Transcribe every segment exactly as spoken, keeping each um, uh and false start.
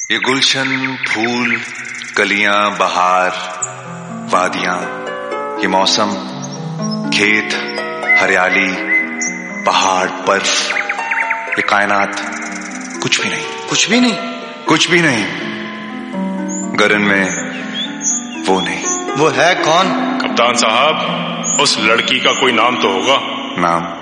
ये गुलशन, फूल, कलियां, बहार, वादियां, ये मौसम, खेत, हरियाली, पहाड़, बर्फ, ये कायनात कुछ भी नहीं। कुछ भी नहीं? कुछ भी नहीं। गगन में वो नहीं। वो है कौन? कप्तान साहब, उस लड़की का कोई नाम तो होगा। नाम?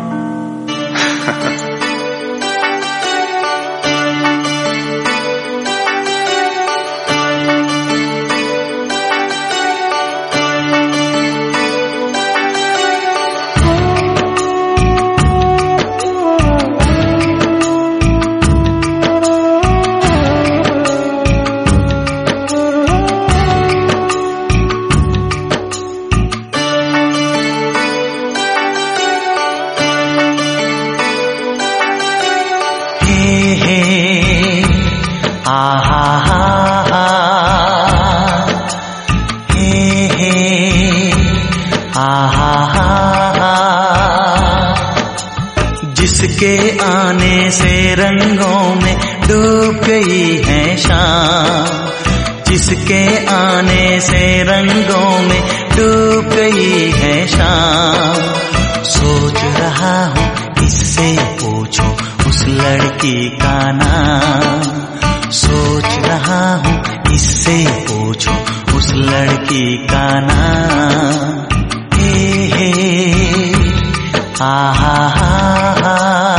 जिसके आने से रंगों में डूब गई है शाम, जिसके आने से रंगों में डूब गई है शाम। सोच रहा हूँ इससे पूछो उस लड़की का नाम, सोच रहा हूँ इससे पूछो उस लड़की का नाम। हे हे हा हा हा,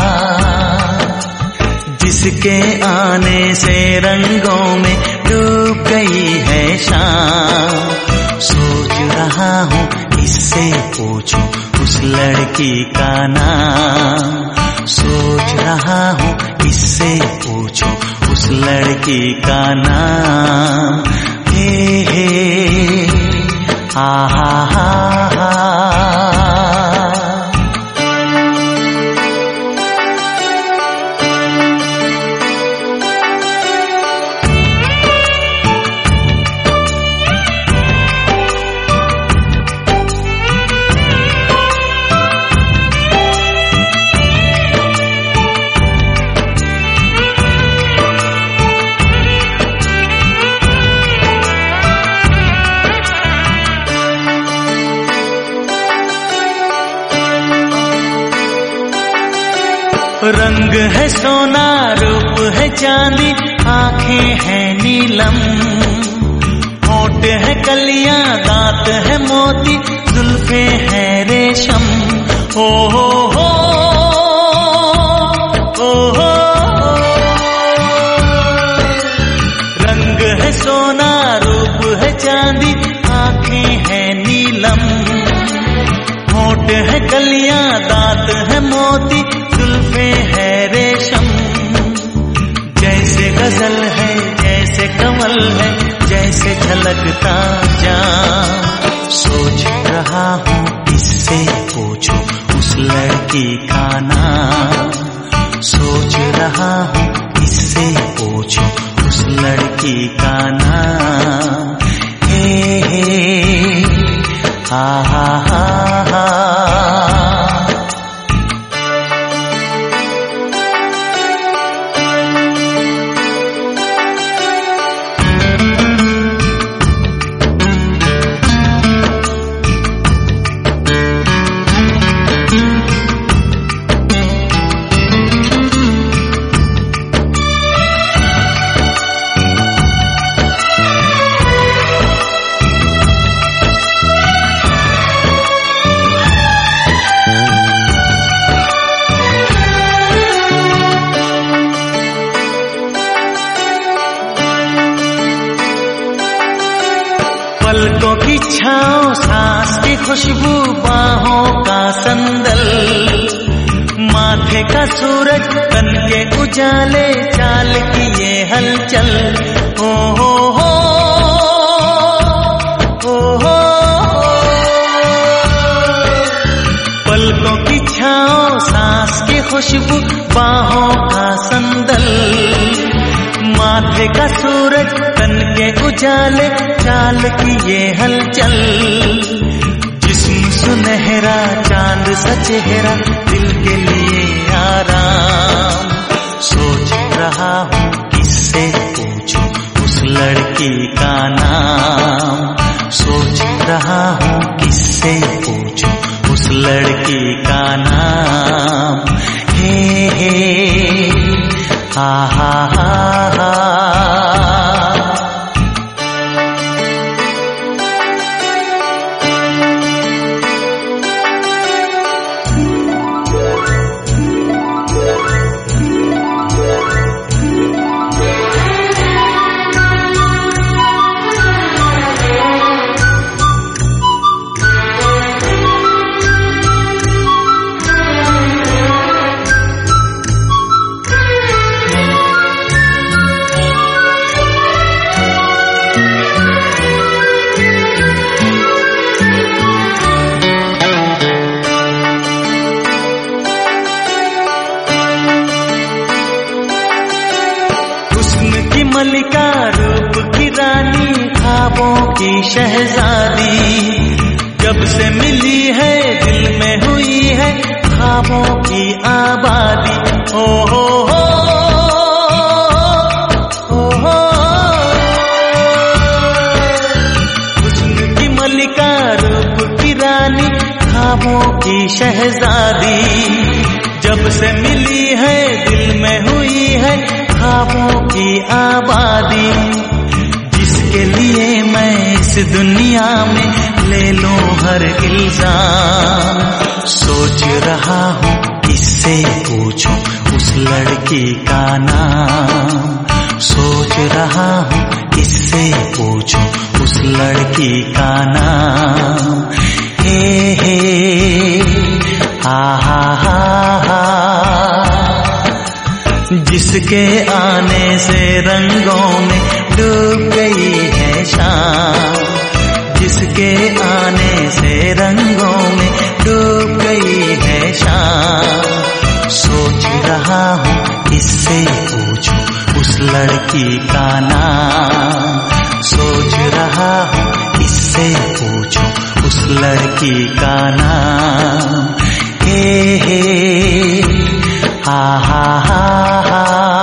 जिसके आने से रंगों में डूब गई है शाम। सोच रहा हूँ इससे पूछो उस लड़की का नाम, सोच रहा हूँ इससे पूछो उस लड़की का नाम। हे हे हा हा हा हा। रंग है सोना, रूप है चांदी, आंखें हैं नीलम, होंठ है कलियां, दांत है मोती, जुल्फे है रेशम। ओ हो हो ओ हो, रंग है सोना, रूप है चांदी, आंखें हैं नीलम, होंठ है कलियां, दांत है मोती, जुल्फे है रेशम। जैसे गजल है, जैसे कमल है, जैसे झलकता जाम। सोच रहा हूँ इससे पूछो उस लड़की का नाम, सोच रहा हूँ इससे पूछो उस लड़की का नाम। हे हे हा हा हा हा। पलकों की छाँव, सांस की खुशबू, बाहों का संदल, माथे का सूरज, तन के उजाले, चाल की ये हलचल। ओ हो हो ओ हो, पलकों की छाँव, सांस की खुशबू, बाहों का संदल, माथे का सूरज, तन के उजाले, चाल की ये हलचल। जिस्म सुनहरा, चांद सा चेहरा, दिल के लिए आराम। सोच रहा हूँ किससे पूछ लड़की का नाम। सोच रहा हूँ किससे पूछूं उस लड़की का नाम। हे हे हा हा हा हा। मलिका रूप की रानी ख्वाबों की शहजादी, जब से मिली है दिल में हुई है ख्वाबों की आबादी। ओ हो हो ओ हो हुस्न की मलिका रूप की रानी ख्वाबों की शहजादी, जब से मिली है दिल में हुई है ख्वाबों की आबादी। जिसके लिए मैं इस दुनिया में ले लूं हर इल्जाम। सोच रहा हूँ किससे पूछूं उस लड़की का नाम। सोच रहा हूँ किससे पूछूं उस लड़की का नाम। हे हे हा हा हा हा। जिसके आने से रंगों में डूब गई है शाम। जिसके आने से रंगों में डूब गई है शाम। सोच रहा हूँ किससे पूछूं उस लड़की का नाम। सोच रहा हूँ किससे पूछूं उस लड़की का नाम। हे हे हा हा हा हा।